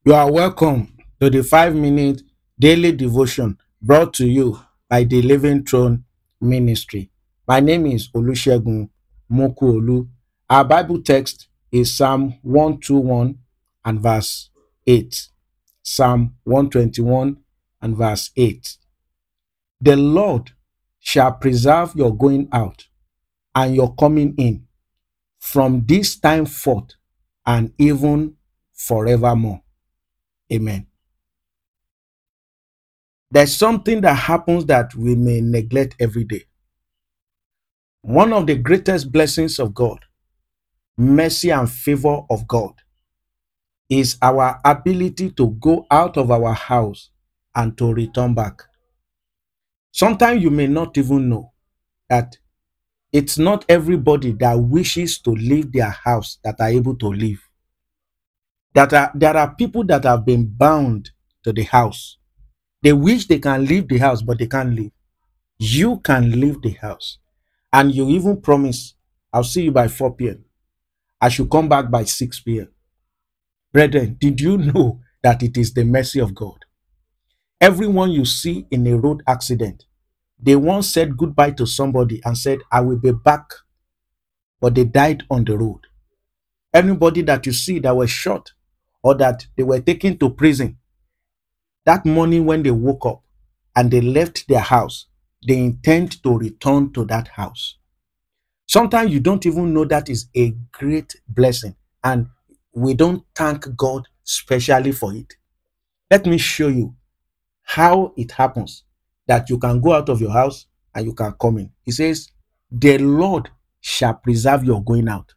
You are welcome to the 5 minute daily devotion brought to you by the Living Throne Ministry. My name is Olusegun Mokuolu. Our Bible text is Psalm 121 and verse 8. Psalm 121 and verse 8. The Lord shall preserve your going out and your coming in from this time forth and even forevermore. Amen. There's something that happens that we may neglect every day. One of the greatest blessings of God, mercy and favor of God, is our ability to go out of our house and to return back. Sometimes you may not even know that it's not everybody that wishes to leave their house that are able to leave. There are people that have been bound to the house. They wish they can leave the house, but they can't leave. You can leave the house. And you even promise, I'll see you by 4 p.m. I should come back by 6 p.m. Brethren, did you know that it is the mercy of God? Everyone you see in a road accident, they once said goodbye to somebody and said, I will be back, but they died on the road. Anybody that you see that was shot or that they were taken to prison, that morning when they woke up and they left their house, they intend to return to that house. Sometimes you don't even know that is a great blessing, and we don't thank God specially for it. Let me show you how it happens that you can go out of your house and you can come in. He says, the Lord shall preserve your going out.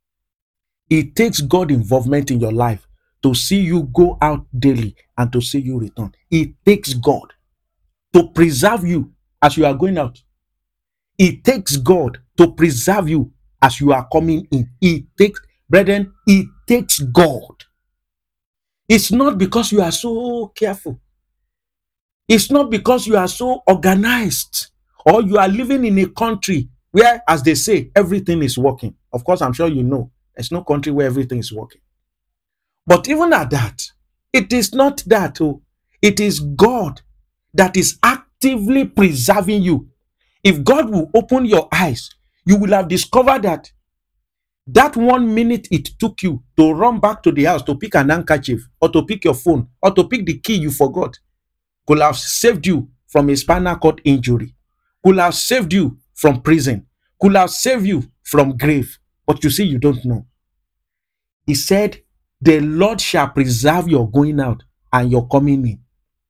It takes God involvement in your life to see you go out daily and to see you return. It takes God to preserve you as you are going out. It takes God to preserve you as you are coming in. Brethren, it takes God. It's not because you are so careful. It's not because you are so organized or you are living in a country where, as they say, everything is working. Of course, I'm sure you know there's no country where everything is working. But even at that, it is not that. Oh, it is God that is actively preserving you. If God will open your eyes, you will have discovered that 1 minute it took you to run back to the house to pick an handkerchief or to pick your phone or to pick the key you forgot could have saved you from a spinal cord injury, could have saved you from prison, could have saved you from grave. But you see, you don't know. He said, the Lord shall preserve your going out and your coming in.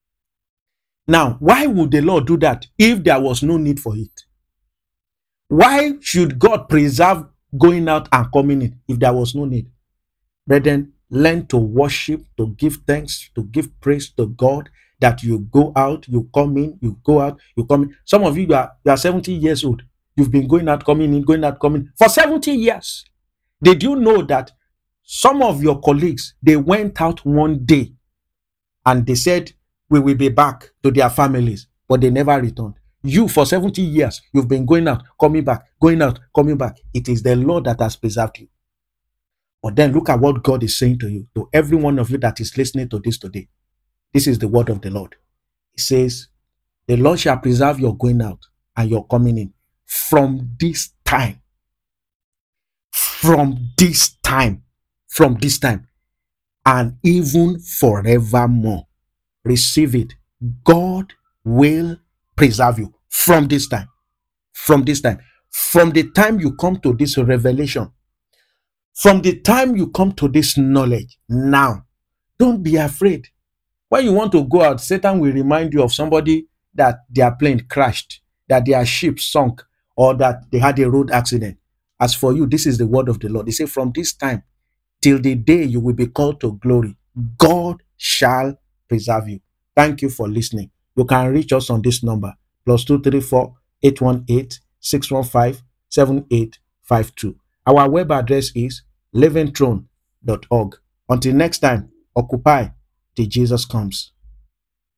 Now, why would the Lord do that if there was no need for it? Why should God preserve going out and coming in if there was no need? Brethren, learn to worship, to give thanks, to give praise to God that you go out, you come in, you go out, you come in. Some of you are 70 years old. You've been going out, coming in, going out, coming in for 70 years. Did you know that some of your colleagues, they went out one day and they said, we will be back to their families, but they never returned. You, for 70 years, you've been going out, coming back, going out, coming back. It is the Lord that has preserved you. But then look at what God is saying to you, to every one of you that is listening to this today. This is the word of the Lord. He says, the Lord shall preserve your going out and your coming in from this time. From this time. From this time. And even forevermore. Receive it. God will preserve you from this time. From this time. From the time you come to this revelation. From the time you come to this knowledge. Now, don't be afraid. When you want to go out, Satan will remind you of somebody that their plane crashed, that their ship sunk, or that they had a road accident. As for you, this is the word of the Lord. He said, from this time till the day you will be called to glory, God shall preserve you. Thank you for listening. You can reach us on this number, +234 818 615 7852. Our web address is livingthrone.org. Until next time, occupy till Jesus comes.